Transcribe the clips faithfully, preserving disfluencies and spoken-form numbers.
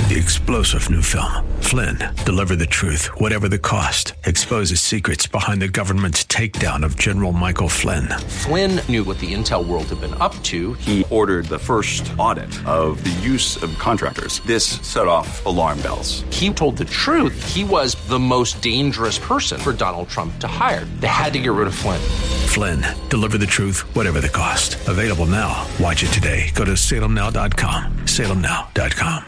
The explosive new film, Flynn, deliver the truth, whatever the cost, exposes secrets behind the government's takedown of General Michael Flynn. Flynn knew what the intel world had been up to. He ordered the first audit of the use of contractors. This set off alarm bells. He told the truth. He was the most dangerous person for Donald Trump to hire. They had to get rid of Flynn. Flynn, deliver the truth, whatever the cost. Available now. Watch it today. Go to salem now dot com. salem now dot com.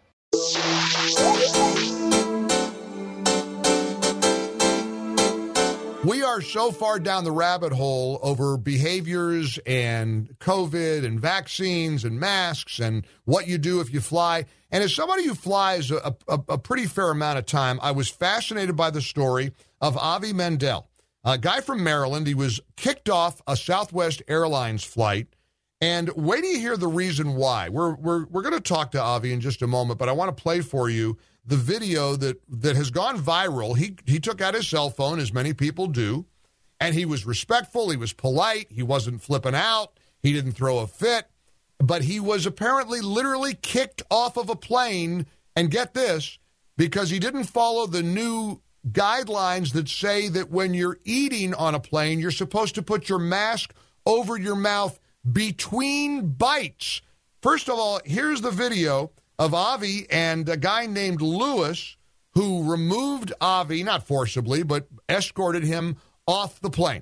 We are so far down the rabbit hole over behaviors and COVID and vaccines and masks and what you do if you fly. And as somebody who flies a, a, a pretty fair amount of time, I was fascinated by the story of Avi Mandel, a guy from Maryland. He was kicked off a Southwest Airlines flight. And wait till you hear the reason why. We're we're we're going to talk to Avi in just a moment, but I want to play for you the video that, that has gone viral. He he took out his cell phone, as many people do, and he was respectful. He was polite. He wasn't flipping out. He didn't throw a fit. But he was apparently literally kicked off of a plane, and get this, because he didn't follow the new guidelines that say that when you're eating on a plane, you're supposed to put your mask over your mouth between bites. First of all, here's the video of Avi and a guy named Lewis who removed Avi, not forcibly, but escorted him off the plane.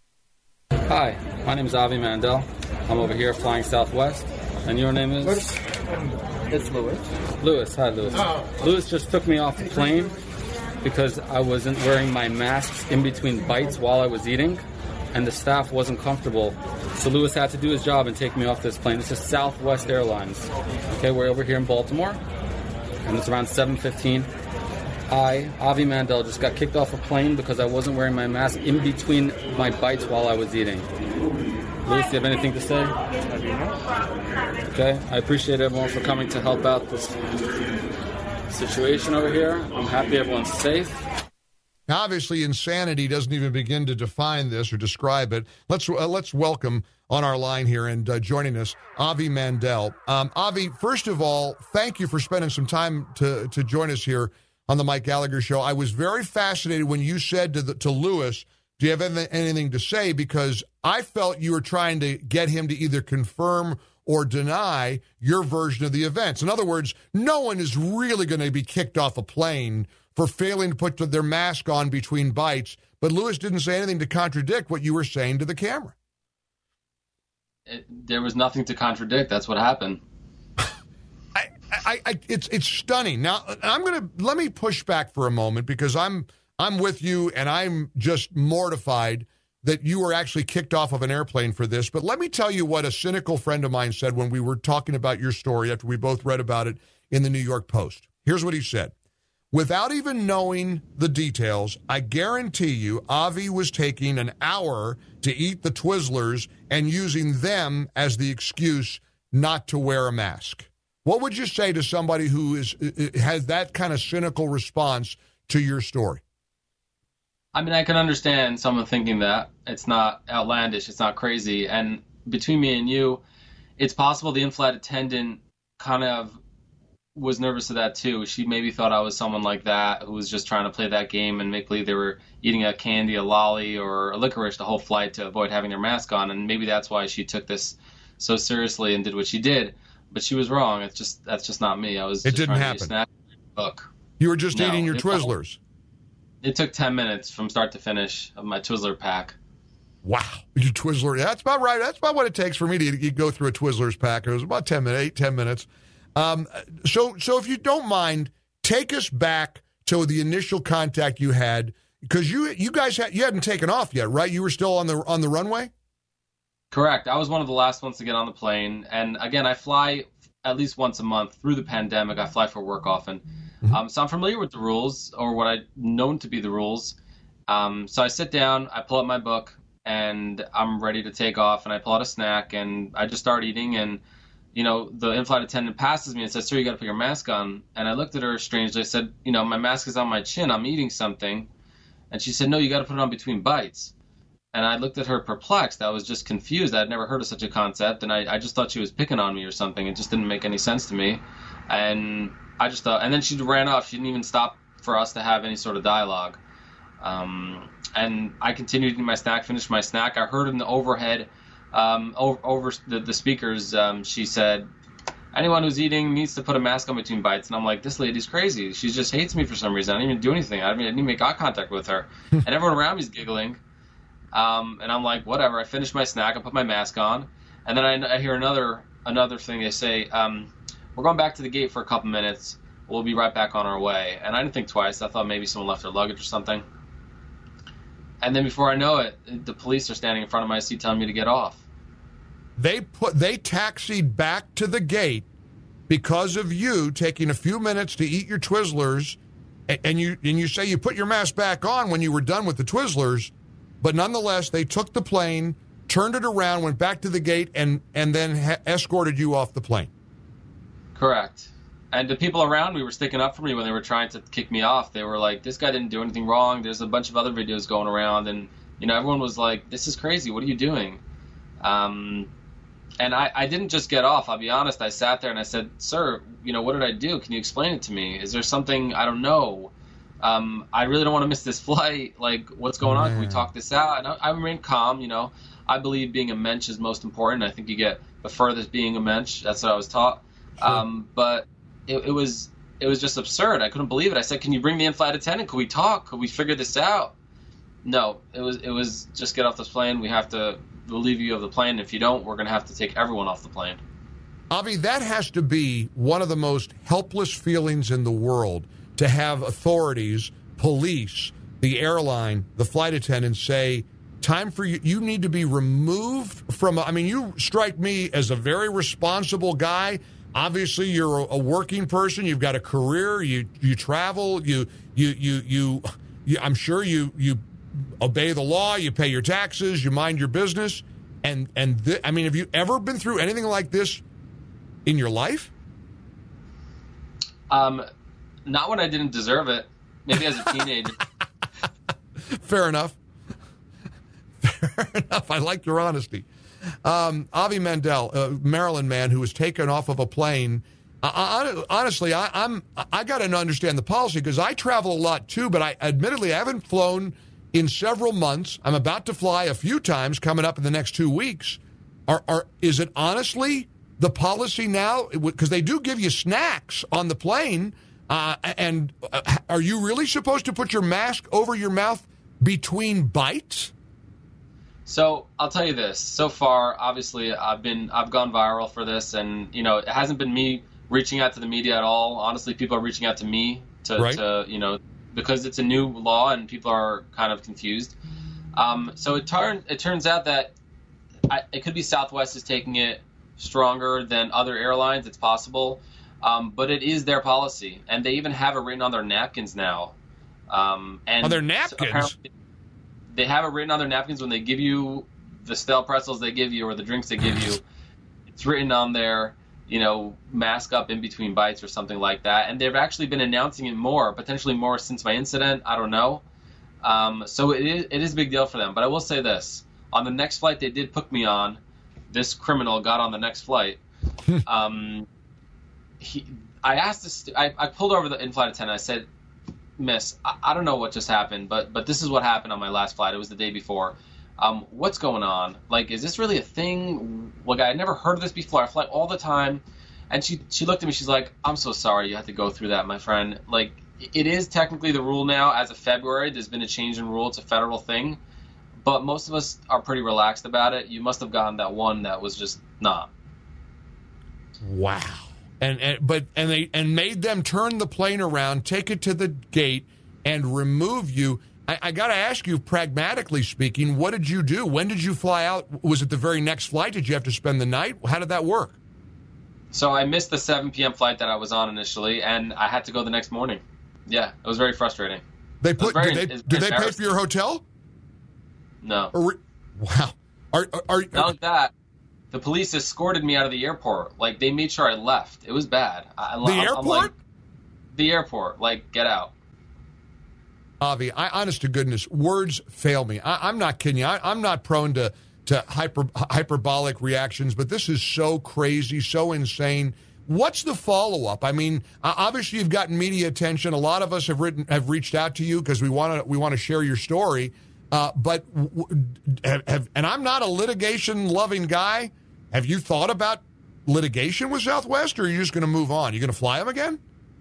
Hi, my name is Avi Mandel. I'm over here flying Southwest. And your name is? It's Lewis. Lewis, hi Lewis. Oh. Lewis just took me off the plane because I wasn't wearing my masks in between bites while I was eating, and the staff wasn't comfortable. So Lewis had to do his job and take me off this plane. This is Southwest Airlines. Okay, we're over here in Baltimore, and it's around seven fifteen. I, Avi Mandel, just got kicked off a plane because I wasn't wearing my mask in between my bites while I was eating. Lewis, do you have anything to say? Okay, I appreciate everyone for coming to help out this situation over here. I'm happy everyone's safe. Now, obviously, insanity doesn't even begin to define this or describe it. Let's uh, let's welcome on our line here and uh, joining us, Avi Mandel. Um, Avi, first of all, thank you for spending some time to, to join us here on the Mike Gallagher Show. I was very fascinated when you said to, the, to Lewis, do you have anything to say? Because I felt you were trying to get him to either confirm or deny your version of the events. In other words, no one is really going to be kicked off a plane for failing to put their mask on between bites. But Lewis didn't say anything to contradict what you were saying to the camera. It, there was nothing to contradict. That's what happened. I, I, I, it's it's stunning. Now, I'm going to let me push back for a moment because I'm I'm with you, and I'm just mortified that you were actually kicked off of an airplane for this. But let me tell you what a cynical friend of mine said when we were talking about your story after we both read about it in the New York Post. Here's what he said. Without even knowing the details, I guarantee you Avi was taking an hour to eat the Twizzlers and using them as the excuse not to wear a mask. What would you say to somebody who is has that kind of cynical response to your story? I mean, I can understand someone thinking that. It's not outlandish. It's not crazy. And between me and you, it's possible the in-flight attendant kind of was nervous of that too. She maybe thought I was someone like that who was just trying to play that game and make believe they were eating a candy, a lolly, or a licorice the whole flight to avoid having their mask on. And maybe that's why she took this so seriously and did what she did. But she was wrong. It's just that's just not me. I was. It just didn't trying happen. To snack book. You were just no, eating your it, Twizzlers. It took ten minutes from start to finish of my Twizzler pack. Wow, your Twizzler. That's about right. That's about what it takes for me to, to go through a Twizzlers pack. It was about ten minutes, eight, ten minutes. Um, so, so if you don't mind, take us back to the initial contact you had, because you you guys had you hadn't taken off yet, right? You were still on the on the runway. Correct. I was one of the last ones to get on the plane, and again, I fly at least once a month through the pandemic. I fly for work often, mm-hmm. um, so I'm familiar with the rules, or what I known to be the rules. Um, so I sit down, I pull up my book, and I'm ready to take off, and I pull out a snack, and I just start eating, and you know, the in-flight attendant passes me and says, "Sir, you got to put your mask on." And I looked at her strangely. I said, "You know, my mask is on my chin. I'm eating something." And she said, "No, you got to put it on between bites." And I looked at her perplexed. I was just confused. I'd never heard of such a concept, and I, I just thought she was picking on me or something. It just didn't make any sense to me. And I just thought, and then she ran off. She didn't even stop for us to have any sort of dialogue. Um, and I continued eating my snack, finished my snack. I heard in the overhead, um, over, over the, the speakers, um, she said, anyone who's eating needs to put a mask on between bites. And I'm like, this lady's crazy. She just hates me for some reason. I didn't even do anything. I didn't, I didn't even make eye contact with her. And everyone around me is giggling. Um, and I'm like, whatever. I finished my snack. I put my mask on. And then I, I hear another another thing. They say, um, we're going back to the gate for a couple minutes. We'll be right back on our way. And I didn't think twice. I thought maybe someone left their luggage or something. And then before I know it, the police are standing in front of my seat telling me to get off. They put they taxied back to the gate because of you taking a few minutes to eat your Twizzlers, and, and you and you say you put your mask back on when you were done with the Twizzlers, but nonetheless they took the plane, turned it around, went back to the gate, and and then ha- escorted you off the plane. Correct. And the people around me were sticking up for me when they were trying to kick me off. They were like, this guy didn't do anything wrong. There's a bunch of other videos going around. And, you know, everyone was like, this is crazy. What are you doing? Um, and I, I didn't just get off. I'll be honest. I sat there and I said, sir, you know, what did I do? Can you explain it to me? Is there something I don't know? Um, I really don't want to miss this flight. Like, what's going on? Can we talk this out? And I, I remained calm. You know, I believe being a mensch is most important. I think you get the furthest being a mensch. That's what I was taught. Sure. Um, but It, it was it was just absurd. I couldn't believe it. I said, "Can you bring the in-flight attendant? Could we talk? Could we figure this out?" No, it was it was just get off this plane. We have to relieve you of the plane. If you don't, we're going to have to take everyone off the plane. Avi, that has to be one of the most helpless feelings in the world, to have authorities, police, the airline, the flight attendants say, time for you, you need to be removed from, I mean, you strike me as a very responsible guy. Obviously, you're a working person. You've got a career. You you travel. You you you you. you I'm sure you you obey the law. You pay your taxes. You mind your business. And and th- I mean, have you ever been through anything like this in your life? Um, not when I didn't deserve it. Maybe as a teenager. Fair enough. Fair enough. I like your honesty. Um, Avi Mandel, a Maryland man who was taken off of a plane. I, I, honestly, I, I'm I got to understand the policy because I travel a lot too. But I admittedly I haven't flown in several months. I'm about to fly a few times coming up in the next two weeks. Are, are is it honestly the policy now? Because they do give you snacks on the plane. Uh, and uh, are you really supposed to put your mask over your mouth between bites? So I'll tell you this. So far, obviously, I've been I've gone viral for this, and you know, it hasn't been me reaching out to the media at all. Honestly, people are reaching out to me to, right. to you know, because it's a new law and people are kind of confused. Um, so it turn it turns out that I, it could be Southwest is taking it stronger than other airlines. It's possible, um, but it is their policy, and they even have it written on their napkins now. Um, and on their napkins. They have it written on their napkins when they give you the stale pretzels they give you or the drinks they give you. It's written on there, you know, mask up in between bites or something like that. And they've actually been announcing it more, potentially more since my incident. I don't know. Um, so it is, it is a big deal for them. But I will say this. On the next flight they did put me on, this criminal got on the next flight. um, he, I asked this, I, I pulled over the in-flight attendant. I said, Miss, I, I don't know what just happened, but but this is what happened on my last flight. It was the day before. Um, what's going on? Like, is this really a thing? Like, I had never heard of this before. I fly all the time. And she, she looked at me. She's like, I'm so sorry you had to go through that, my friend. Like, it is technically the rule now. As of February, there's been a change in rule. It's a federal thing. But most of us are pretty relaxed about it. You must have gotten that one that was just not. Wow. And, and but and they and made them turn the plane around, take it to the gate, and remove you. I, I got to ask you, pragmatically speaking, what did you do? When did you fly out? Was it the very next flight? Did you have to spend the night? How did that work? So I missed the seven p.m. flight that I was on initially, and I had to go the next morning. Yeah, it was very frustrating. They put very, did they, did they pay for your hotel? No. Or, wow. Are, are, are, Not like that. The police escorted me out of the airport. Like, they made sure I left. It was bad. I, the I'm, airport? I'm like, the airport. Like, get out. Avi, I, honest to goodness, words fail me. I, I'm not kidding you. I, I'm not prone to, to hyper, hyperbolic reactions, but this is so crazy, so insane. what's the follow-up? I mean, uh, obviously you've gotten media attention. A lot of us have written, have reached out to you because we want to we want to share your story. Uh, but w- have, have, and I'm not a litigation-loving guy. Have you thought about litigation with Southwest, or are you just going to move on? You going to fly them again?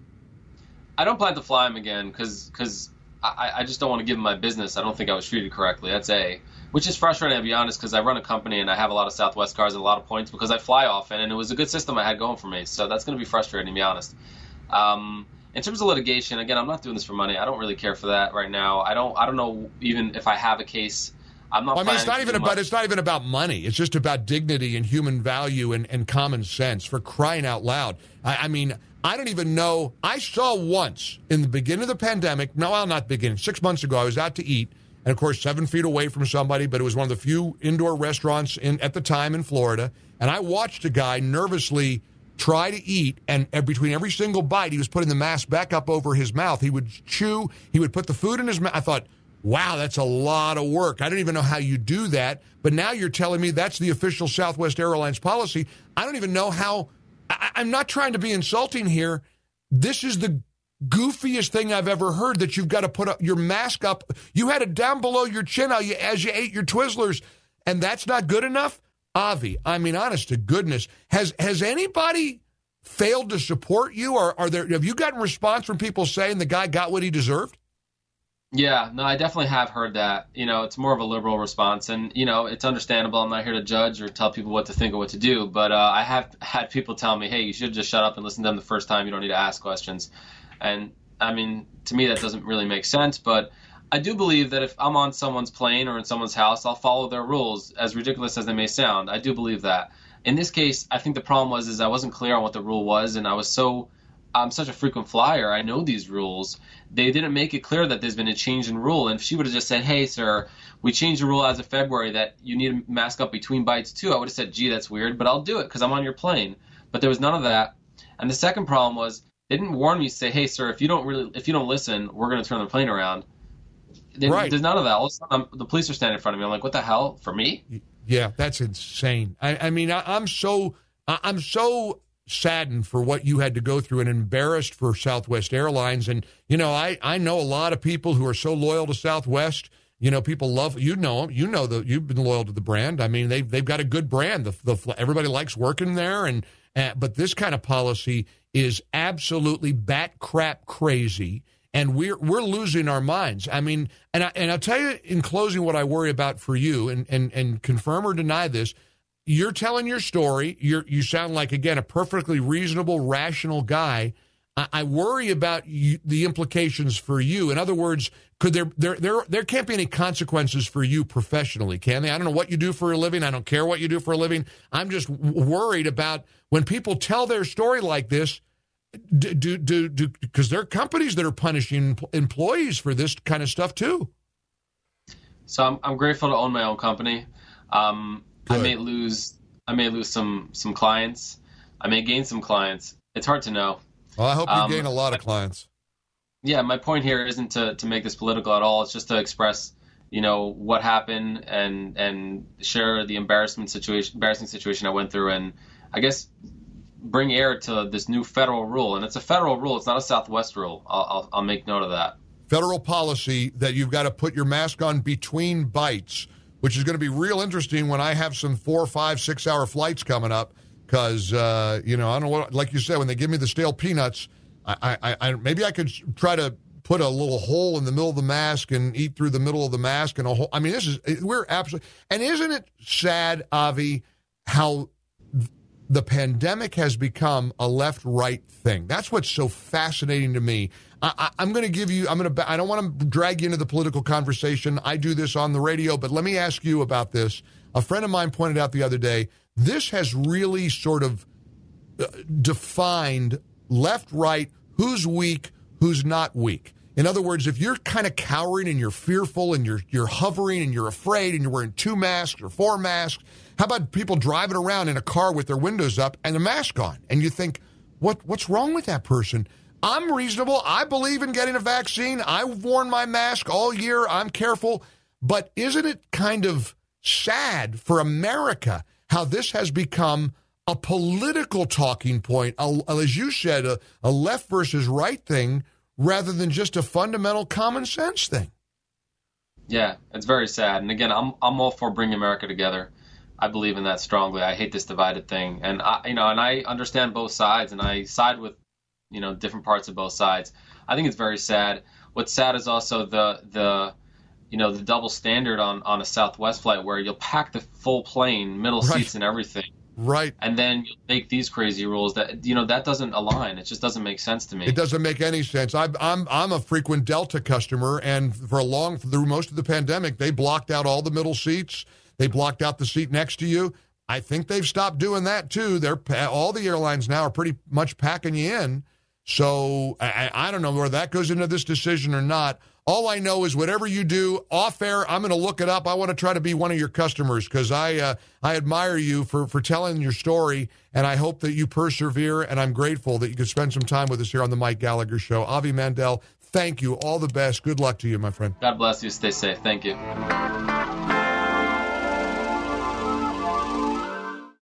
I don't plan to fly him again because because I, I just don't want to give him my business. I don't think I was treated correctly. That's A. Which is frustrating, to be honest, because I run a company and I have a lot of Southwest cars and a lot of points because I fly often, and it was a good system I had going for me. So that's going to be frustrating, to be honest. Um, in terms of litigation, again, I'm not doing this for money. I don't really care for that right now. I don't. I don't know even if I have a case. I'm not. Well, I mean, it's not even about. Much. It's not even about money. It's just about dignity and human value and, and common sense. For crying out loud! I, I mean, I don't even know. I saw once in the beginning of the pandemic. No, well, not beginning. Six months ago, I was out to eat. And, of course, seven feet away from somebody, but it was one of the few indoor restaurants in at the time in Florida. And I watched a guy nervously try to eat, and between every single bite, he was putting the mask back up over his mouth. He would chew. He would put the food in his mouth. I thought, wow, that's a lot of work. I don't even know how you do that. But now you're telling me that's the official Southwest Airlines policy. I don't even know how. I, I'm not trying to be insulting here. This is the goofiest thing I've ever heard, that you've got to put up your mask up. You had it down below your chin as you ate your Twizzlers, and that's not good enough? Avi, I mean, honest to goodness, has has anybody failed to support you, or are there? Have you gotten response from people saying the guy got what he deserved? Yeah, no, I definitely have heard that. You know, it's more of a liberal response, and, you know, it's understandable. I'm not here to judge or tell people what to think or what to do, but uh, I have had people tell me, hey, you should just shut up and listen to them the first time. You don't need to ask questions. And, I mean, to me, that doesn't really make sense. But I do believe that if I'm on someone's plane or in someone's house, I'll follow their rules, as ridiculous as they may sound. I do believe that. In this case, I think the problem was is I wasn't clear on what the rule was, and I was so I'm such a frequent flyer. I know these rules. They didn't make it clear that there's been a change in rule. And if she would have just said, hey, sir, we changed the rule as of February that you need a mask up between bites, too, I would have said, gee, that's weird, but I'll do it because I'm on your plane. But there was none of that. And the second problem was, they didn't warn me to say, hey, sir, if you don't really, if you don't listen, we're going to turn the plane around. They, right. There's none of that. All of a sudden, I'm, the police are standing in front of me. I'm like, what the hell? For me? Yeah, that's insane. I, I mean, I, I'm so, I'm so saddened for what you had to go through and embarrassed for Southwest Airlines. And, you know, I, I know a lot of people who are so loyal to Southwest. You know, people love, you know them, you know, the, you've been loyal to the brand. I mean, they've, they've got a good brand. The, the, everybody likes working there. And, uh, but this kind of policy is absolutely bat crap crazy. And we're, we're losing our minds. I mean, and I, and I'll tell you in closing what I worry about for you, and, and, and confirm or deny this. You're telling your story. You're, you sound like, again, a perfectly reasonable, rational guy. I, I worry about you, the implications for you. In other words, could there, there there there can't be any consequences for you professionally, can they? I don't know what you do for a living. I don't care what you do for a living. I'm just worried about when people tell their story like this, do do do do because there are companies that are punishing employees for this kind of stuff too. So I'm I'm grateful to own my own company. Um, I may lose I may lose some some clients. I may gain some clients. It's hard to know. Well, I hope you um, gain a lot of clients. Yeah, my point here isn't to, to make this political at all. It's just to express, you know, what happened and and share the embarrassment situation, embarrassing situation I went through, and I guess bring air to this new federal rule. And it's a federal rule. It's not a Southwest rule. I'll I'll, I'll make note of that. Federal policy that you've got to put your mask on between bites, which is going to be real interesting when I have some four, five, six-hour flights coming up. Because, uh, you know, I don't know what, like you said, when they give me the stale peanuts, I, I, I maybe I could try to put a little hole in the middle of the mask and eat through the middle of the mask and a hole. I mean, this is, we're absolutely, and isn't it sad, Avi, how the pandemic has become a left-right thing? That's what's so fascinating to me. I, I, I'm going to give you, I'm going to, I don't want to drag you into the political conversation. I do this on the radio, but let me ask you about this. A friend of mine pointed out the other day, this has really sort of uh, defined left, right, who's weak, who's not weak. In other words, if you're kind of cowering and you're fearful and you're you're hovering and you're afraid and you're wearing two masks or four masks, how about people driving around in a car with their windows up and a mask on? And you think, what what's wrong with that person? I'm reasonable. I believe in getting a vaccine. I've worn my mask all year. I'm careful. But isn't it kind of sad for America how this has become a political talking point, a, as you said, a, a left versus right thing, rather than just a fundamental common sense thing. Yeah, it's very sad. And again, I'm I'm all for bringing America together. I believe in that strongly. I hate this divided thing, and I, you know, and I understand both sides, and I side with, you know, different parts of both sides. I think it's very sad. What's sad is also the the, you know, the double standard on, on a Southwest flight where you'll pack the full plane, middle Right. seats and everything, Right. and then you'll make these crazy rules that, you know, that doesn't align. It just doesn't make sense to me. It doesn't make any sense. I, I'm I'm a frequent Delta customer, and for a long through most of the pandemic, they blocked out all the middle seats. They blocked out the seat next to you. I think they've stopped doing that too. They're all the airlines now are pretty much packing you in. So I, I don't know whether that goes into this decision or not. All I know is whatever you do off air, I'm going to look it up. I want to try to be one of your customers because I uh, I admire you for, for telling your story, and I hope that you persevere, and I'm grateful that you could spend some time with us here on the Mike Gallagher Show. Avi Mandel, thank you. All the best. Good luck to you, my friend. God bless you. Stay safe. Thank you.